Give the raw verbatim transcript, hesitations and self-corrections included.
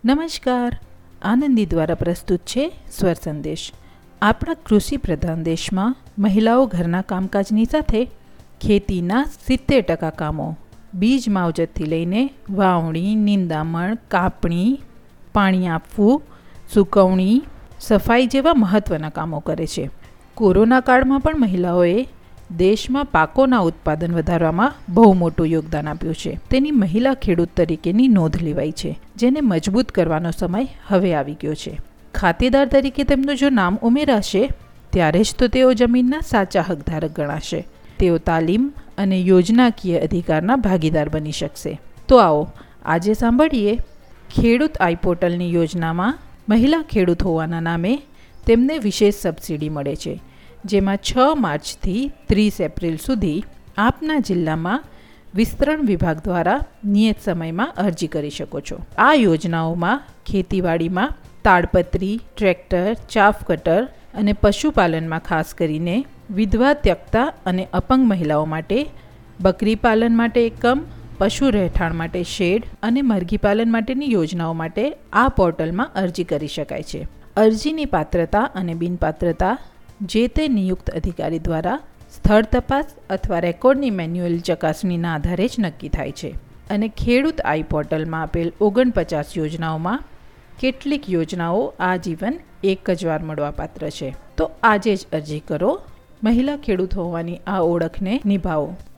નમસ્કાર, આનંદી દ્વારા પ્રસ્તુત છે સ્વર સંદેશ. આપણા કૃષિ પ્રધાન દેશમાં મહિલાઓ ઘરના કામકાજની સાથે ખેતીના સિત્તેર ટકા કામો, બીજ માવજતથી લઈને વાવણી, નિંદામણ, કાપણી, પાણી આપવું, સૂકવણી, સફાઈ જેવા મહત્ત્વના કામો કરે છે. કોરોના કાળમાં પણ મહિલાઓએ દેશમાં પાકોના ઉત્પાદન વધારવામાં બહુ મોટું યોગદાન આપ્યું છે. તેની મહિલા ખેડૂત તરીકેની નોંધ લેવાઈ છે, જેને મજબૂત કરવાનો સમય હવે આવી ગયો છે. ખાતેદાર તરીકે તેમનું જો નામ ઉમેરાશે ત્યારે જ તો તેઓ જમીનના સાચા હકધારક ગણાશે. તેઓ તાલીમ અને યોજનાકીય અધિકારના ભાગીદાર બની શકશે. તો આવો આજે સાંભળીએ ખેડૂત આઈ પોર્ટલની યોજનામાં મહિલા ખેડૂત હોવાના નામે તેમને વિશેષ સબસિડી મળે છે, જેમાં છ માર્ચથી ત્રીસ એપ્રિલ સુધી આપના જિલ્લામાં વિસ્તરણ વિભાગ દ્વારા નિયત સમયમાં અરજી કરી શકો છો. આ યોજનાઓમાં ખેતીવાડીમાં તાડપત્રી, ટ્રેક્ટર, ચાફ કટર અને પશુપાલનમાં ખાસ કરીને વિધવા, ત્યક્તા અને અપંગ મહિલાઓ માટે બકરી પાલન માટે એકમ, પશુ રહેઠાણ માટે શેડ અને મરઘી પાલન માટેની યોજનાઓ માટે આ પોર્ટલમાં અરજી કરી શકાય છે. અરજીની પાત્રતા અને બિનપાત્રતા જે તે નિયુક્ત અધિકારી દ્વારા સ્થળ તપાસ અથવા રેકોર્ડની મેન્યુઅલ ચકાસણીના આધારે જ નક્કી થાય છે. અને ખેડૂત આઈ પોર્ટલમાં આપેલ ઓગણપચાસ યોજનાઓમાં કેટલીક યોજનાઓ આજીવન એક જ વાર મળવાપાત્ર છે. તો આજે જ અરજી કરો. મહિલા ખેડૂત હોવાની આ ઓળખને નિભાવો.